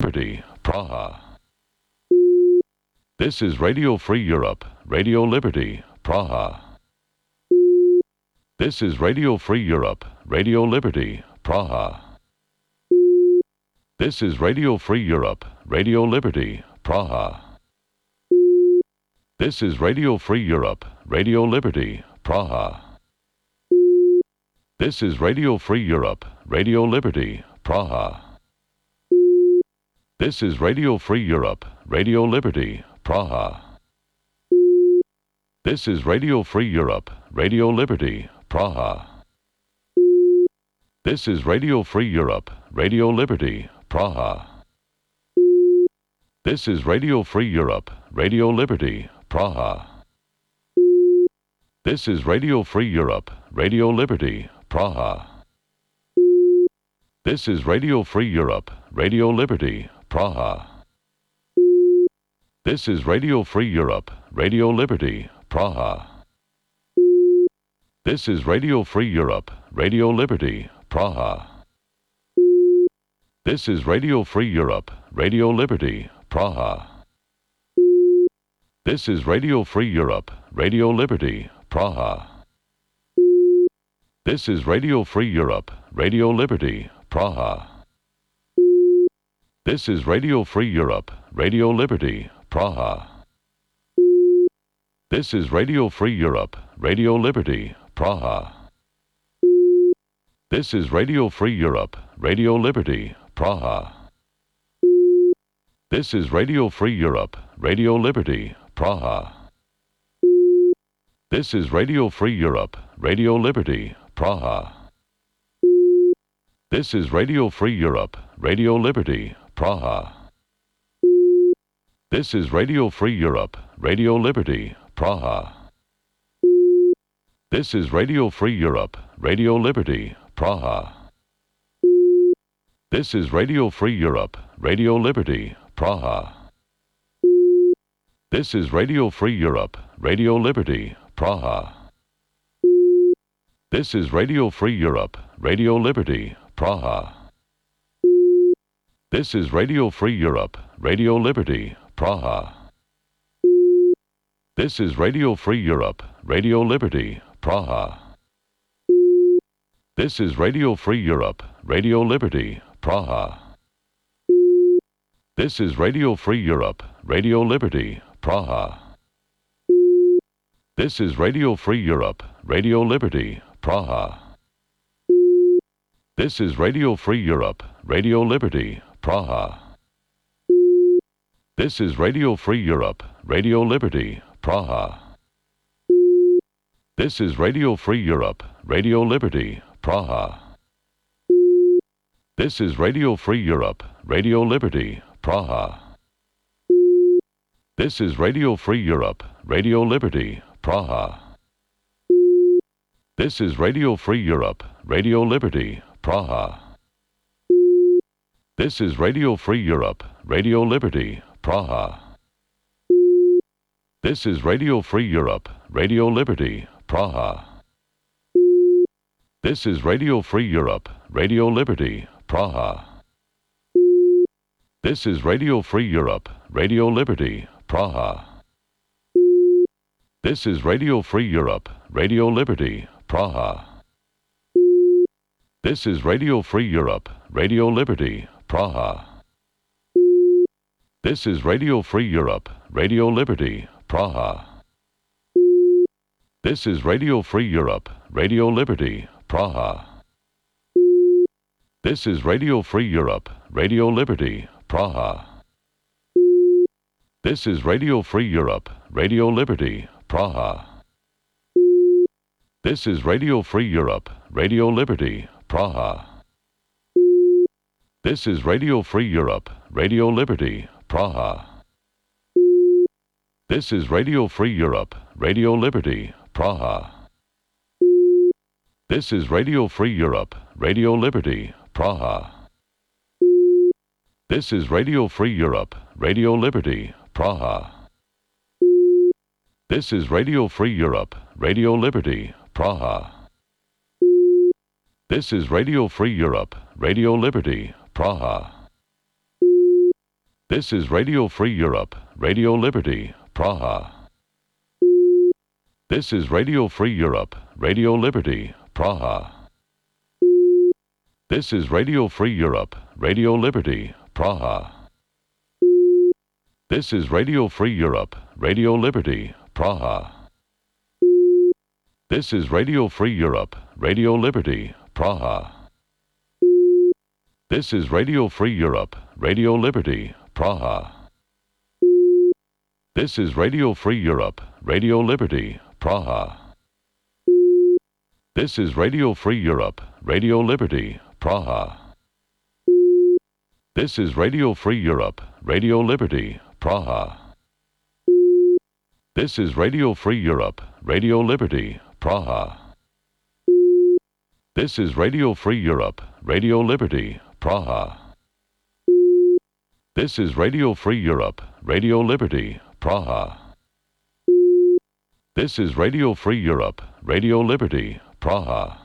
Liberty, Praha. This is Radio Free Europe, Radio Liberty, Praha. This is Radio Free Europe, Radio Liberty, Praha. This is Radio Free Europe, Radio Liberty, Praha. This is Radio Free Europe, Radio Liberty, Praha. This is Radio Free Europe, Radio Liberty, Praha. This is Radio Free Europe, Radio Liberty, Praha. This is Radio Free Europe, Radio Liberty, Praha. This is Radio Free Europe, Radio Liberty, Praha. This is Radio Free Europe, Radio Liberty, Praha. This is Radio Free Europe, Radio Liberty, Praha. This is Radio Free Europe, Radio Liberty, Praha. This is Radio Free Europe, Radio Liberty, Praha. This is Radio Free Europe, Radio Liberty, Praha. This is Radio Free Europe, Radio Liberty, Praha. This is Radio Free Europe, Radio Liberty, Praha. This is Radio Free Europe, Radio Liberty, Praha. This is Radio Free Europe, Radio Liberty, Praha. This is Radio Free Europe, Radio Liberty, Praha. This is Radio Free Europe, Radio Liberty, Praha. This is Radio Free Europe, Radio Liberty, Praha. This is Radio Free Europe, Radio Liberty, Praha. This is Radio Free Europe, Radio Liberty, Praha. This is Radio Free Europe, Radio Liberty, Praha. This is Radio Free Europe, Radio Liberty, Praha. This is Radio Free Europe, Radio Liberty, Praha. This is Radio Free Europe, Radio Liberty, Praha. This is Radio Free Europe, Radio Liberty, Praha. This is Radio Free Europe, Radio Liberty, Praha. This is Radio Free Europe, Radio Liberty, Praha. This is Radio Free Europe, Radio Liberty, Praha. This is Radio Free Europe, Radio Liberty, Praha. This is Radio Free Europe, Radio Liberty, Praha. This is Radio Free Europe, Radio Liberty, Praha. This is Radio Free Europe, Radio Liberty, Praha. This is Radio Free Europe, Radio Liberty, Praha. This is Radio Free Europe, Radio Liberty, Praha. This is Radio Free Europe, Radio Liberty, Praha. This is Radio Free Europe, Radio Liberty, Praha. This is Radio Free Europe, Radio Liberty, Praha. This is Radio Free Europe, Radio Liberty, Praha. This is Radio Free Europe, Radio Liberty, Praha. This is Radio Free Europe, Radio Liberty, Praha. This is Radio Free Europe, Radio Liberty, Praha. This is Radio Free Europe, Radio Liberty, Praha. This is Radio Free Europe, Radio Liberty, Praha. This is Radio Free Europe, Radio Liberty, Praha. This is Radio Free Europe, Radio Liberty, Praha. This is Radio Free Europe, Radio Liberty, Praha. This is Radio Free Europe, Radio Liberty, Praha. This is Radio Free Europe, Radio Liberty, Praha. This is Radio Free Europe, Radio Liberty, Praha. This is Radio Free Europe, Radio Liberty, Praha. This is Radio Free Europe, Radio Liberty, Praha. This is Radio Free Europe, Radio Liberty, Praha. This is Radio Free Europe, Radio Liberty, Praha. This is Radio Free Europe, Radio Liberty, Praha. This is Radio Free Europe, Radio Liberty, Praha. This is Radio Free Europe, Radio Liberty, Praha. This is Radio Free Europe, Radio Liberty, Praha. This is Radio Free Europe, Radio Liberty, Praha. This is Radio Free Europe, Radio Liberty, Praha. This is Radio Free Europe, Radio Liberty, Praha. This is Radio Free Europe, Radio Liberty, Praha. This is Radio Free Europe, Radio Liberty, Praha. This is Radio Free Europe, Radio Liberty, Praha. This is Radio Free Europe, Radio Liberty, Praha. This is Radio Free Europe, Radio Liberty, Praha. This is Radio Free Europe, Radio Liberty, Praha.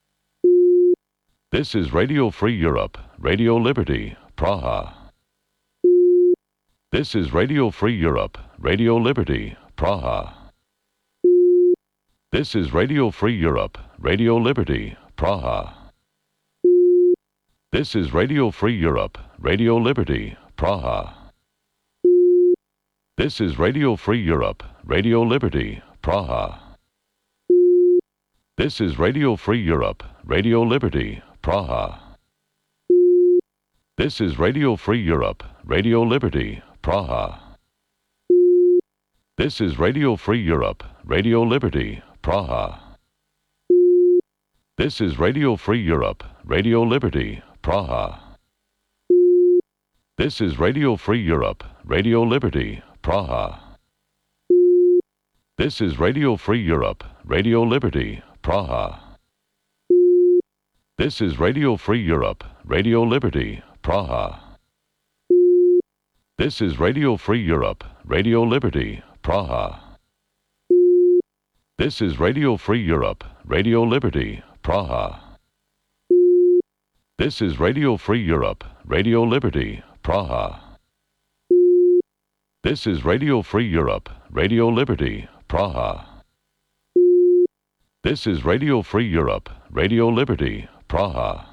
This is Radio Free Europe, Radio Liberty, Praha. This is Radio Free Europe, Radio Liberty, Praha. This is Radio Free Europe, Radio Liberty, Praha. This is Radio Free Europe, Radio Liberty, Praha. This is Radio Free Europe, Radio Liberty, Praha. This is Radio Free Europe, Radio Liberty, Praha. This is Radio Free Europe, Radio Liberty, Praha. This is Radio Free Europe, Radio Liberty, Praha. This is Radio Free Europe, Radio Liberty, Praha. This is Radio Free Europe, Radio Liberty, Praha. This is Radio Free Europe, Radio Liberty, Praha. This is Radio Free Europe, Radio Liberty, Praha. This is Radio Free Europe, Radio Liberty, Praha. This is Radio Free Europe, Radio Liberty, Praha. This is Radio Free Europe, Radio Liberty, Praha. This is Radio Free Europe, Radio Liberty, Praha. This is Radio Free Europe, Radio Liberty, Praha.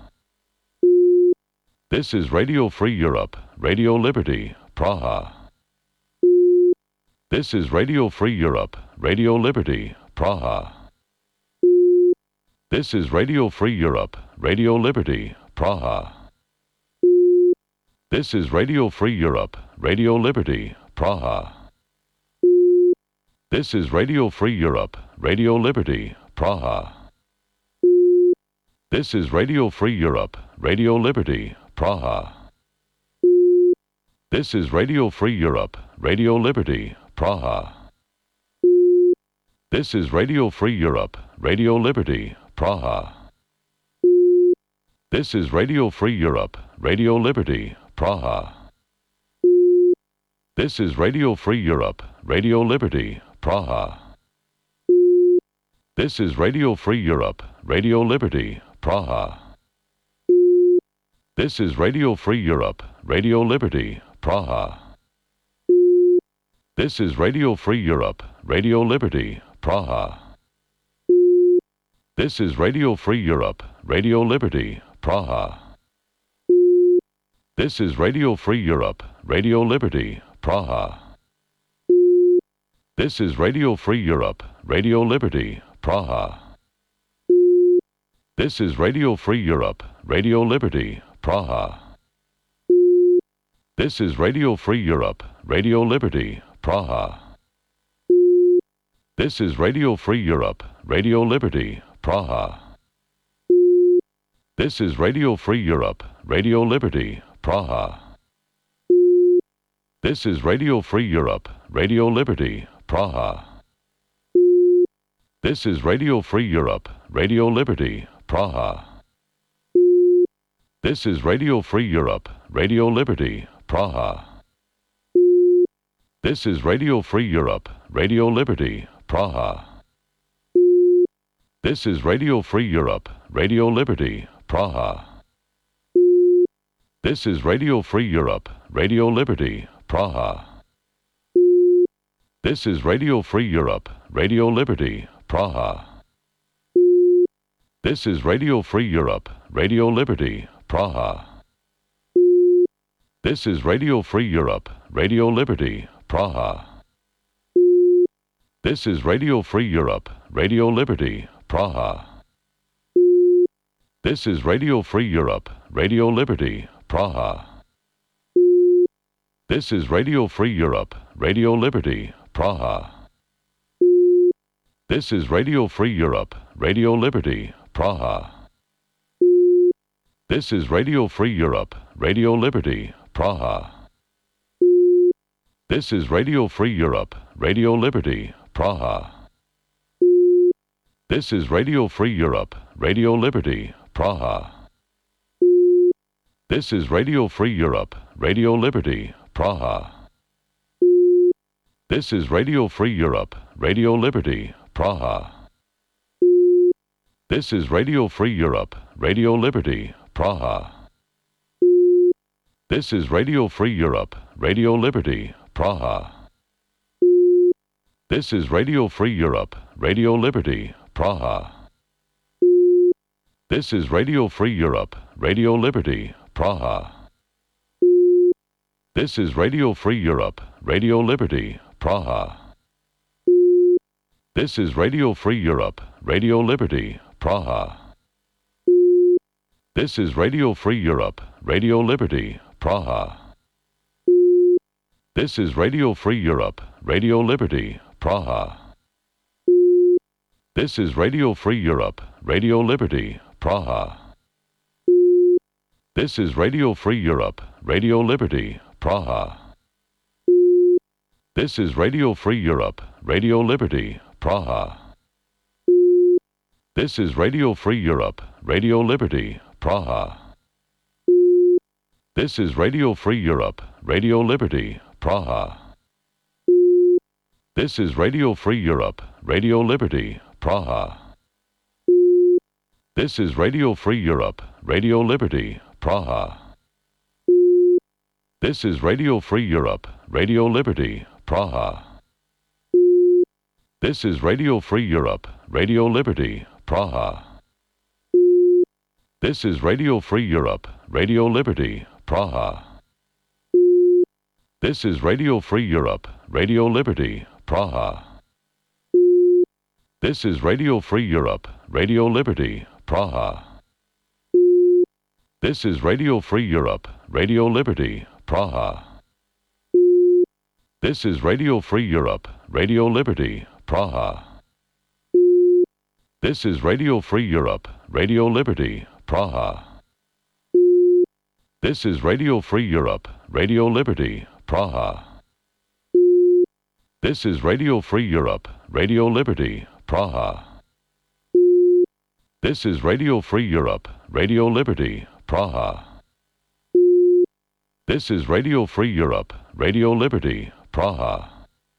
This is Radio Free Europe, Radio Liberty, Praha. This is Radio Free Europe, Radio Liberty, Praha. This is Radio Free Europe, Radio Liberty, Praha. This is Radio Free Europe, Radio Liberty, Praha. This is Radio Free Europe, Radio Liberty, Praha. This is Radio Free Europe, Radio Liberty, Praha. This is Radio Free Europe, Radio Liberty, Praha. This is Radio Free Europe, Radio Liberty, Praha. This is Radio Free Europe, Radio Liberty, Praha. This is Radio Free Europe, Radio Liberty, Praha. This is Radio Free Europe, Radio Liberty, Praha. This is Radio Free Europe, Radio Liberty, Praha. This is Radio Free Europe, Radio Liberty, Praha. This is Radio Free Europe, Radio Liberty, Praha. This is Radio Free Europe, Radio Liberty, Praha. This is Radio Free Europe, Radio Liberty, Praha. This is Radio Free Europe, Radio Liberty, Praha. This is Radio Free Europe, Radio Liberty, Praha. This is Radio Free Europe, Radio Liberty, Praha. This is Radio Free Europe, Radio Liberty, Praha. This is Radio Free Europe, Radio Liberty, Praha. This is Radio Free Europe, Radio Liberty, Praha. This is Radio Free Europe, Radio Liberty, Praha. This is Radio Free Europe, Radio Liberty, Praha. This is Radio Free Europe, Radio Liberty, Praha. This is Radio Free Europe, Radio Liberty, Praha. This is Radio Free Europe, Radio Liberty, Praha. This is Radio Free Europe, Radio Liberty, Praha. This is Radio Free Europe, Radio Liberty, Praha. This is Radio Free Europe, Radio Liberty, Praha. This is Radio Free Europe, Radio Liberty, Praha. This is Radio Free Europe, Radio Liberty, Praha. This is Radio Free Europe, Radio Liberty, Praha. This is Radio Free Europe, Radio Liberty, Praha. This is Radio Free Europe, Radio Liberty, Praha. This is Radio Free Europe, Radio Liberty, Praha. This is Radio Free Europe, Radio Liberty, Praha. This is Radio Free Europe, Radio Liberty, Praha. This is Radio Free Europe, Radio Liberty, Praha. This is Radio Free Europe, Radio Liberty, Praha. This is Radio Free Europe, Radio Liberty, Praha. This is Radio Free Europe, Radio Liberty, Praha. This is Radio Free Europe, Radio Liberty, Praha. This is Radio Free Europe, Radio Liberty, Praha. This is Radio Free Europe, Radio Liberty, Praha. This is Radio Free Europe, Radio Liberty, Praha. This is Radio Free Europe, Radio Liberty, Praha. This is Radio Free Europe, Radio Liberty, Praha. This is Radio Free Europe, Radio Liberty, Praha. This is Radio Free Europe, Radio Liberty, Praha. This is Radio Free Europe, Radio Liberty, Praha. This is Radio Free Europe, Radio Liberty, Praha. This is Radio Free Europe, Radio Liberty, Praha. This is Radio Free Europe, Radio Liberty, Praha. This is Radio Free Europe, Radio Liberty, Praha. This is Radio Free Europe, Radio Liberty, Praha. This is Radio Free Europe, Radio Liberty, Praha. This is Radio Free Europe, Radio Liberty, Praha. This is Radio Free Europe, Radio Liberty, Praha. This is Radio Free Europe, Radio Liberty, Praha. This is Radio Free Europe, Radio Liberty, Praha. This is Radio Free Europe, Radio Liberty, Praha. This is Radio Free Europe, Radio Liberty, Praha. This is Radio Free Europe, Radio Liberty, Praha. This is Radio Free Europe, Radio Liberty, Praha.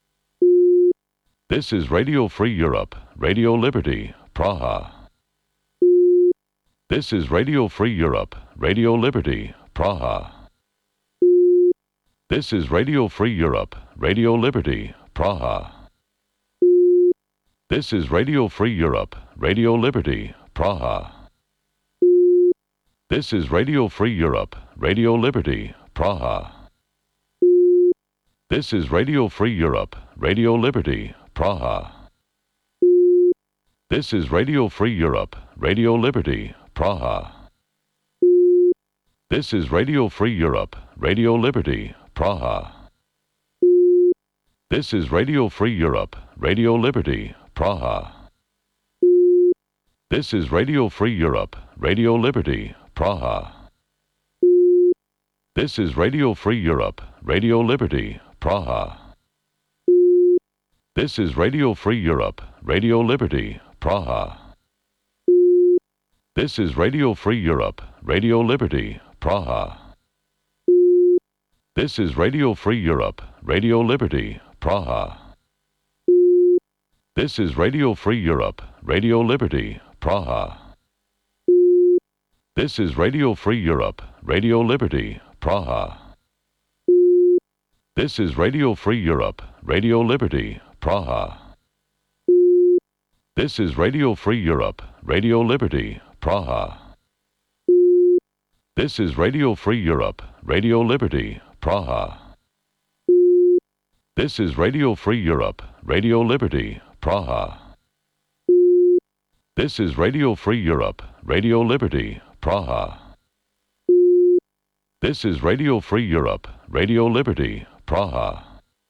This is Radio Free Europe, Radio Liberty, Praha. This is Radio Free Europe, Radio Liberty, Praha. This is Radio Free Europe, Radio Liberty, Praha. This is Radio Free Europe, Radio Liberty, Praha. This is Radio Free Europe, Radio Liberty, Praha. This is Radio Free Europe, Radio Liberty, Praha. This is Radio Free Europe, Radio Liberty, Praha. This is Radio Free Europe, Radio Liberty, Praha. This is Radio Free Europe, Radio Liberty, Praha. This is Radio Free Europe, Radio Liberty, Praha. This is Radio Free Europe, Radio Liberty, Praha. This is Radio Free Europe, Radio Liberty, Praha. This is Radio Free Europe, Radio Liberty, Praha. This is Radio Free Europe, Radio Liberty, Praha. This is Radio Free Europe, Radio Liberty, Praha. This is Radio Free Europe, Radio Liberty, Praha. This is Radio Free Europe, Radio Liberty, Praha. This is Radio Free Europe, Radio Liberty, Praha. This is Radio Free Europe, Radio Liberty, Praha. This is Radio Free Europe, Radio Liberty, Praha. This is Radio Free Europe, Radio Liberty, Praha. This is Radio Free Europe, Radio Liberty, Praha.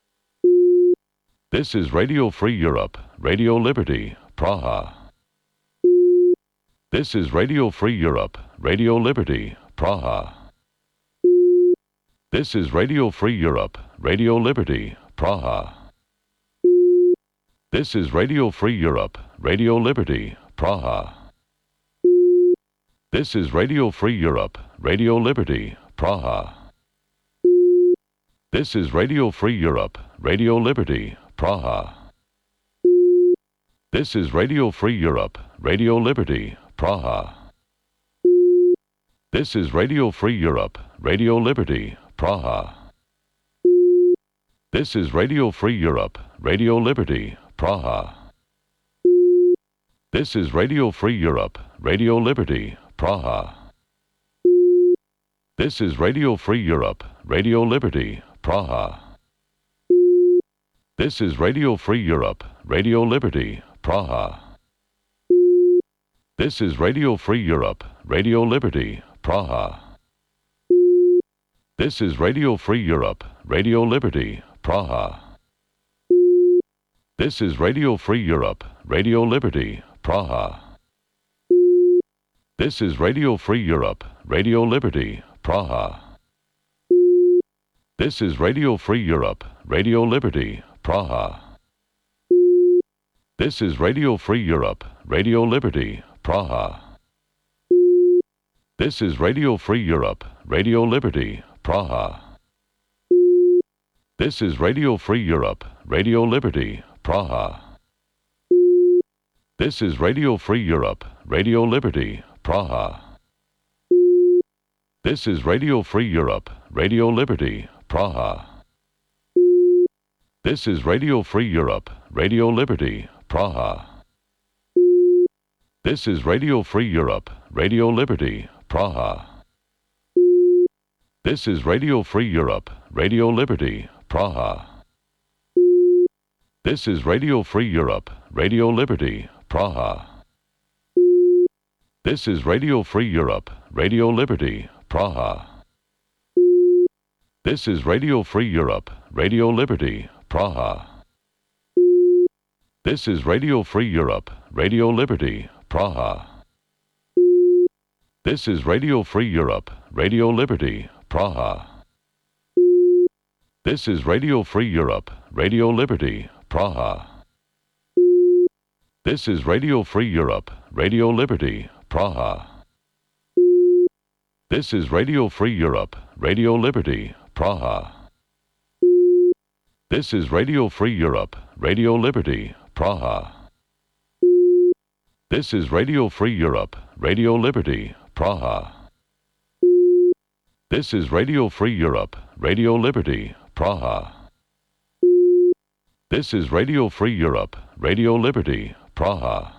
This is Radio Free Europe, Radio Liberty, Praha. This is Radio Free Europe, Radio Liberty, Praha. This is Radio Free Europe, Radio Liberty, Praha. This is Radio Free Europe, Radio Liberty, Praha. This is Radio Free Europe, Radio Liberty, Praha. This is Radio Free Europe, Radio Liberty, Praha. This is Radio Free Europe, Radio Liberty, Praha. This is Radio Free Europe, Radio Liberty, Praha. This is Radio Free Europe, Radio Liberty, Praha. This is Radio Free Europe, Radio Liberty, Praha. This is Radio Free Europe, Radio Liberty, Praha. This is Radio Free Europe, Radio Liberty, Praha. This is Radio Free Europe, Radio Liberty, Praha. This is Radio Free Europe, Radio Liberty, Praha. This is Radio Free Europe, Radio Liberty, Praha. This is Radio Free Europe, Radio Liberty, Praha. This is Radio Free Europe, Radio Liberty, Praha. This is Radio Free Europe, Radio Liberty, Praha. This is Radio Free Europe, Radio Liberty, Praha. This is Radio Free Europe, Radio Liberty, Praha. This is Radio Free Europe, Radio Liberty, Praha. This is Radio Free Europe, Radio Liberty, Praha. This is Radio Free Europe, Radio Liberty, Praha. This is Radio Free Europe, Radio Liberty, Praha. This is Radio Free Europe, Radio Liberty, Praha. This is Radio Free Europe, Radio Liberty, Praha. This is Radio Free Europe, Radio Liberty, Praha. This is Radio Free Europe, Radio Liberty, Praha. This is Radio Free Europe, Radio Liberty, Praha. This is Radio Free Europe, Radio Liberty, Praha. This is Radio Free Europe, Radio Liberty, Praha. This is Radio Free Europe, Radio Liberty, Praha. This is Radio Free Europe, Radio Liberty, Praha. This is Radio Free Europe, Radio Liberty, Praha. This is Radio Free Europe, Radio Liberty, Praha. This is Radio Free Europe, Radio Liberty, Praha. This is Radio Free Europe, Radio Liberty, Praha.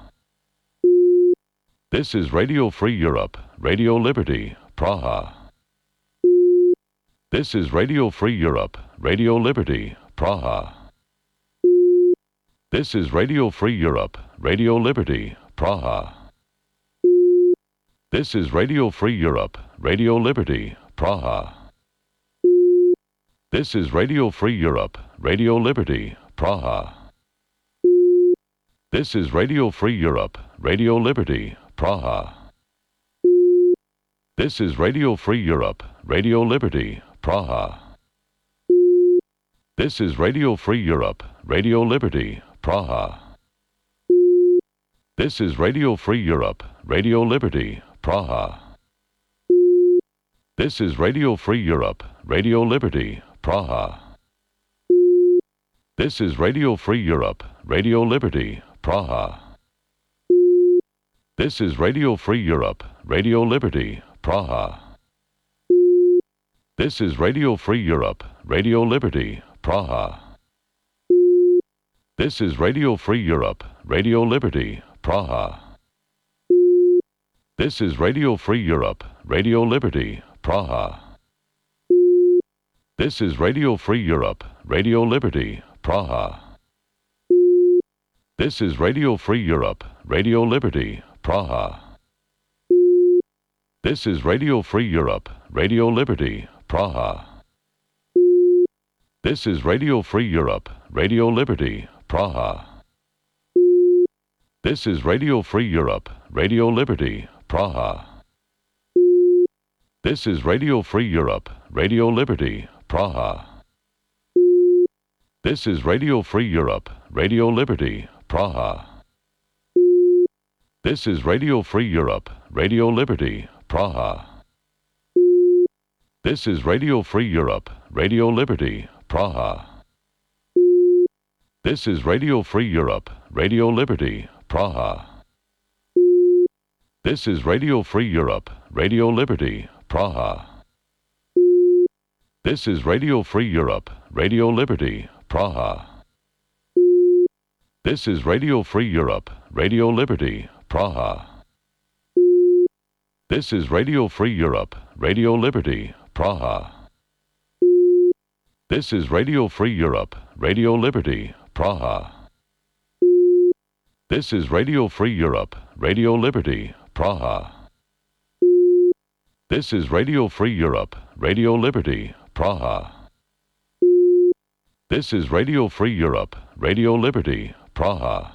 This is Radio Free Europe, Radio Liberty, Praha. This is Radio Free Europe, Radio Liberty, Praha. This is Radio Free Europe, Radio Liberty, Praha. This is Radio Free Europe, Radio Liberty, Praha. This is Radio Free Europe, Radio Liberty, Praha. This is Radio Free Europe, Radio Liberty, Praha. This is Radio Free Europe, Radio Liberty, Praha. This is Radio Free Europe, Radio Liberty, Praha. This is Radio Free Europe, Radio Liberty, Praha. This is Radio Free Europe, Radio Liberty, Praha. This is Radio Free Europe, Radio Liberty, Praha. This is Radio Free Europe, Radio Liberty, Praha. This is Radio Free Europe, Radio Liberty, Praha. This is Radio Free Europe, Radio Liberty, Praha. This is Radio Free Europe, Radio Liberty, Praha. This is Radio Free Europe, Radio Liberty, Praha. This is Radio Free Europe, Radio Liberty, Praha. This is Radio Free Europe, Radio Liberty, Praha. This is Radio Free Europe, Radio Liberty, Praha. This is Radio Free Europe, Radio Liberty, Praha. This is Radio Free Europe, Radio Liberty, Praha. This is Radio Free Europe, Radio Liberty, Praha. This is Radio Free Europe, Radio Liberty, Praha. This is Radio Free Europe, Radio Liberty, Praha. This is Radio Free Europe, Radio Liberty, Praha. This is Radio Free Europe, Radio Liberty, Praha. This is Radio Free Europe, Radio Liberty, Praha. This is Radio Free Europe, Radio Liberty, Praha. This is Radio Free Europe, Radio Liberty, Praha. This is Radio Free Europe, Radio Liberty, Praha. This is Radio Free Europe, Radio Liberty, Praha. This is Radio Free Europe, Radio Liberty, Praha. This is Radio Free Europe, Radio Liberty, Praha.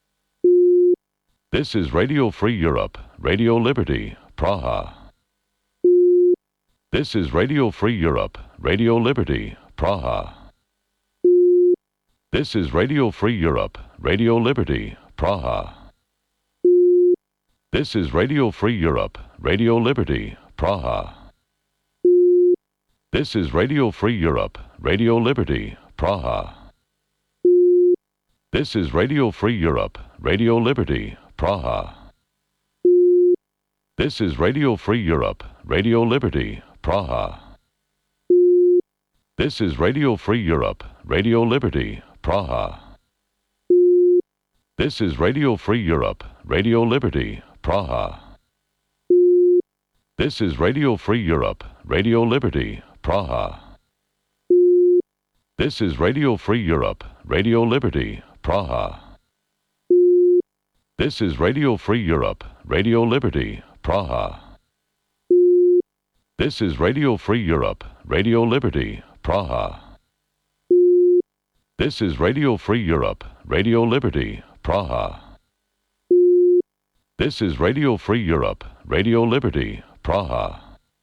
This is Radio Free Europe, Radio Liberty, Praha. This is Radio Free Europe, Radio Liberty, Praha. This is Radio Free Europe, Radio Liberty, Praha. This is Radio Free Europe, Radio Liberty, Praha. This is Radio Free Europe, Radio Liberty, Praha. This is Radio Free Europe, Radio Liberty, Praha. This is Radio Free Europe, Radio Liberty, Praha. This is Radio Free Europe, Radio Liberty, Praha. This is Radio Free Europe, Radio Liberty, Praha. This is Radio Free Europe, Radio Liberty, Praha. This is Radio Free Europe, Radio Liberty, Praha. This is Radio Free Europe, Radio Liberty, Praha. This is Radio Free Europe, Radio Liberty, Praha. This is Radio Free Europe, Radio Liberty, Praha. This is Radio Free Europe, Radio Liberty, Praha.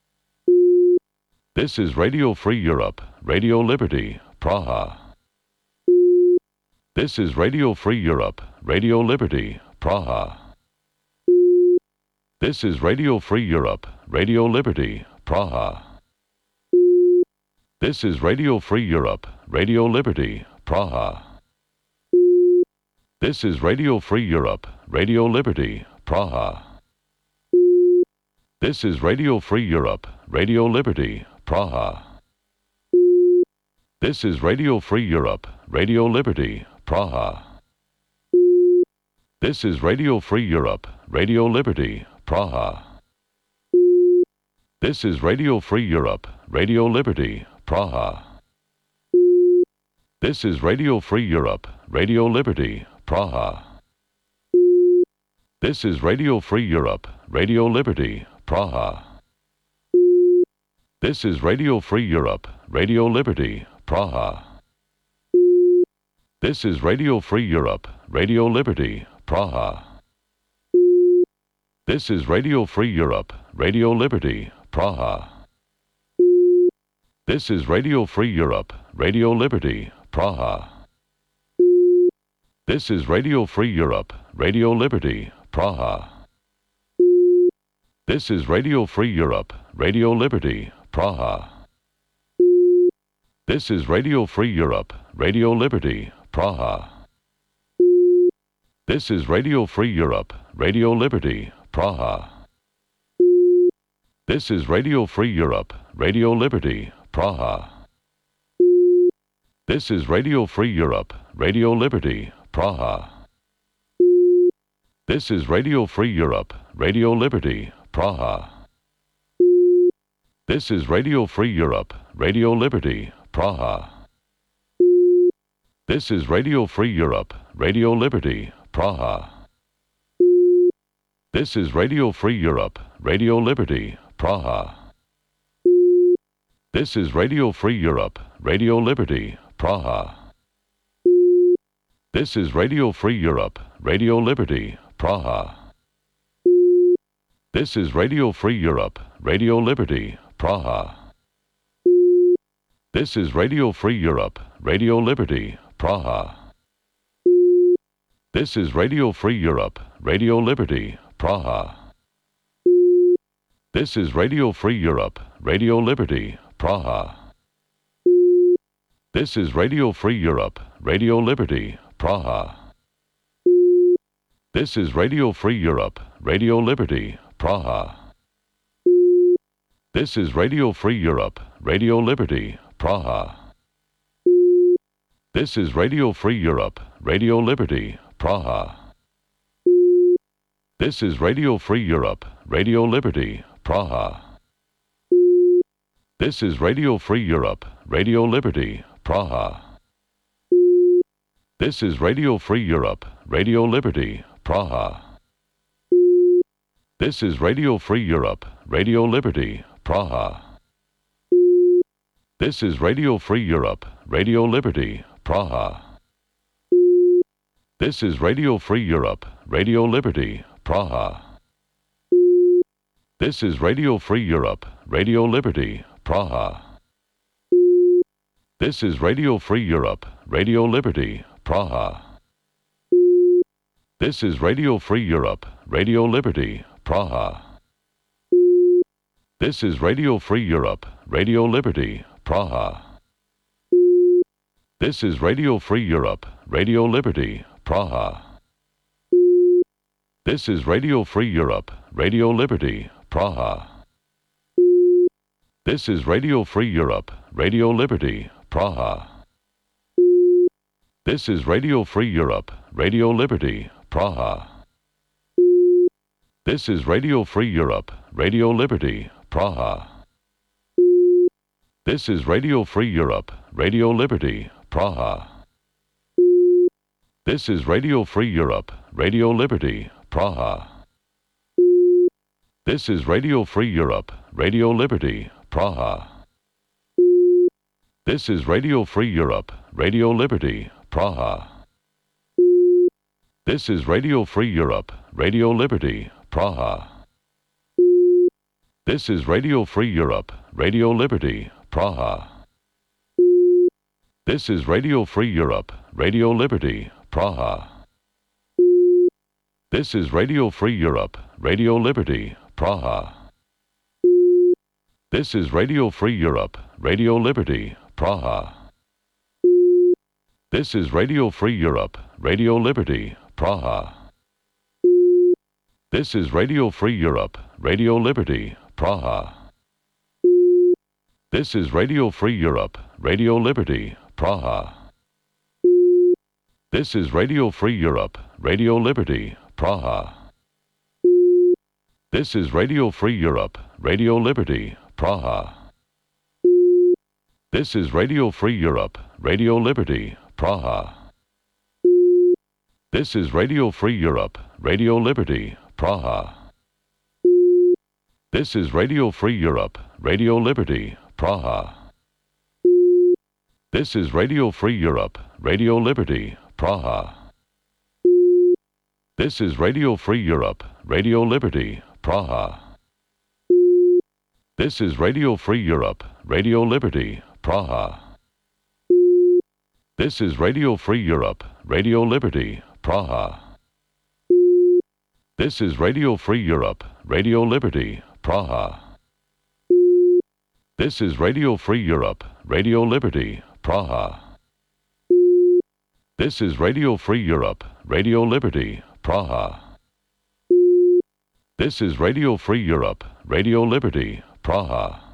This is Radio Free Europe, Radio Liberty, Praha. This is Radio Free Europe, Radio Liberty, Praha. This is Radio Free Europe, Radio Liberty, Praha. This is Radio Free Europe, Radio Liberty, Praha. This is Radio Free Europe, Radio Liberty, Praha. This is Radio Free Europe, Radio Liberty, Praha. This is Radio Free Europe, Radio Liberty, Praha. This is Radio Free Europe, Radio Liberty, Praha. This is Radio Free Europe, Radio Liberty, Praha. This is Radio Free Europe, Radio Liberty, Praha. This is Radio Free Europe, Radio Liberty, Praha. This is Radio Free Europe, Radio Liberty, Praha. This is Radio Free Europe, Radio Liberty, Praha. This is Radio Free Europe, Radio Liberty, Praha. This is Radio Free Europe, Radio Liberty, Praha. This is Radio Free Europe, Radio Liberty, Praha. This is Radio Free Europe, Radio Liberty, Praha. This is Radio Free Europe, Radio Liberty, Praha. This is Radio Free Europe, Radio Liberty, Praha. This is Radio Free Europe, Radio Liberty, Praha. This is Radio Free Europe, Radio Liberty, Praha. This is Radio Free Europe, Radio Liberty, Praha. This is Radio Free Europe, Radio Liberty, Praha. This is Radio Free Europe, Radio Liberty, Praha. This is Radio Free Europe, Radio Liberty, Praha. This is Radio Free Europe, Radio Liberty, Praha. This is Radio Free Europe, Radio Liberty, Praha. This is Radio Free Europe, Radio Liberty, Praha. This is Radio Free Europe, Radio Liberty, Praha. This is Radio Free Europe, Radio Liberty, Praha. This is Radio Free Europe, Radio Liberty, Praha. This is Radio Free Europe, Radio Liberty, Praha. This is Radio Free Europe, Radio Liberty, Praha. This is Radio Free Europe, Radio Liberty, Praha. This is Radio Free Europe, Radio Liberty, Praha. This is Radio Free Europe, Radio Liberty, Praha. This is Radio Free Europe, Radio Liberty, Praha. This is Radio Free Europe, Radio Liberty, Praha. This is Radio Free Europe, Radio Liberty, Praha. This is Radio Free Europe, Radio Liberty, Praha. This is Radio Free Europe, Radio Liberty, Praha. This is Radio Free Europe, Radio Liberty, Praha. This is Radio Free Europe, Radio Liberty, Praha. This is Radio Free Europe, Radio Liberty, Praha. This is Radio Free Europe, Radio Liberty, Praha. This is Radio Free Europe, Radio Liberty, Praha. This is Radio Free Europe, Radio Liberty, Praha. This is Radio Free Europe, Radio Liberty, Praha. This is Radio Free Europe, Radio Liberty, Praha. This is Radio Free Europe, Radio Liberty, Praha. This is Radio Free Europe, Radio Liberty, Praha. This is Radio Free Europe, Radio Liberty, Praha. This is Radio Free Europe, Radio Liberty, Praha. This is Radio Free Europe, Radio Liberty, Praha. This is Radio Free Europe, Radio Liberty, Praha. This is Radio Free Europe, Radio Liberty, Praha. This is Radio Free Europe, Radio Liberty, Praha. This is Radio Free Europe, Radio Liberty, Praha. This is Radio Free Europe, Radio Liberty, Praha. This is Radio Free Europe, Radio Liberty, Praha. This is Radio Free Europe, Radio Liberty, Praha. This is Radio Free Europe, Radio Liberty, Praha. This is Radio Free Europe, Radio Liberty, Praha. This is Radio Free Europe, Radio Liberty, Praha. This is Radio Free Europe, Radio Liberty, Praha. This is Radio Free Europe, Radio Liberty, Praha. This is Radio Free Europe, Radio Liberty, Praha. This is Radio Free Europe, Radio Liberty, Praha. This is Radio Free Europe, Radio Liberty, Praha. This is Radio Free Europe, Radio Liberty, Praha. This is Radio Free Europe, Radio Liberty, Praha. This is Radio Free Europe, Radio Liberty, Praha. This is Radio Free Europe, Radio Liberty, Praha. This is Radio Free Europe, Radio Liberty, Praha. This is Radio Free Europe, Radio Liberty, Praha.